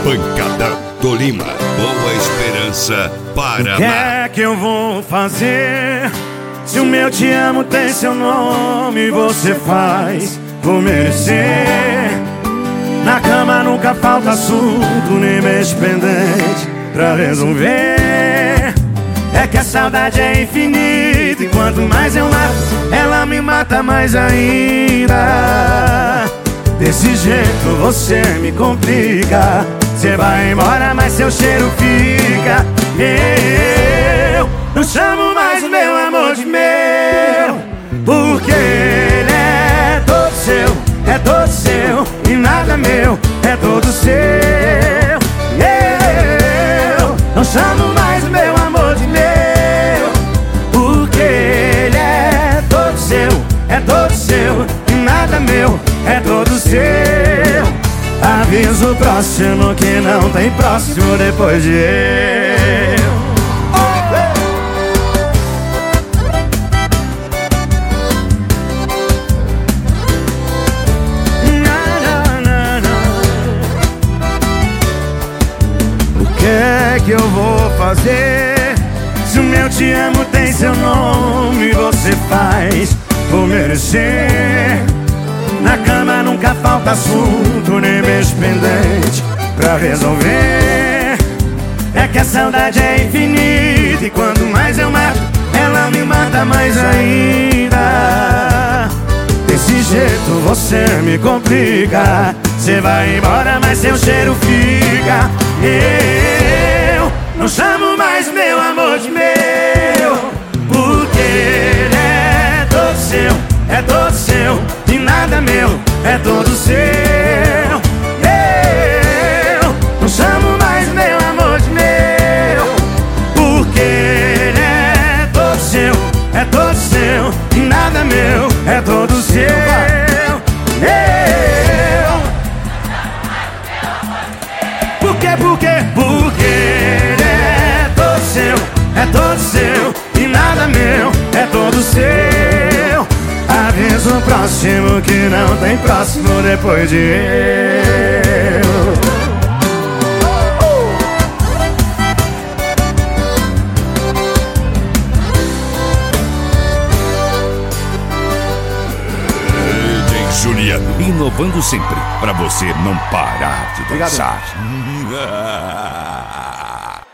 Pancadão do Lima, Boa Esperança, Paraná. O que é que eu vou fazer? Se o meu te amo tem seu nome, você faz por merecer. Na cama nunca falta assunto, nem mexe pendente pra resolver. É que a saudade é infinita e quanto mais eu mato, ela me mata mais ainda. Desse jeito você me complica. Você vai embora, mas seu cheiro fica. Eu não chamo mais o meu amor de meu, porque ele é todo seu, é todo seu, e nada meu, é todo seu. Eu não chamo mais o meu amor de meu, porque ele é todo seu, é todo seu, e nada meu, é todo seu. Aviso o próximo que não tem próximo depois de eu. O que é que eu vou fazer? Se o meu te amo tem seu nome, você faz por merecer. Na cama nunca falta assunto, nem beijo pendente pra resolver. É que a saudade é infinita e quanto mais eu mato, ela me mata mais ainda. Desse jeito você me complica. Você vai embora, mas seu cheiro fica. Eu não chamo mais meu amor de meu, porque ele é todo seu, é todo seu, e nada meu, é todo seu. Eu não chamo mais meu amor de meu, porque ele é todo seu, é todo seu, e nada meu, é todo seu. Eu porque ele é todo seu, é todo seu, e nada meu, é todo seu. Aviso o próximo que não tem próximo depois de eu. DJ Juliano, inovando sempre, pra você não parar de dançar.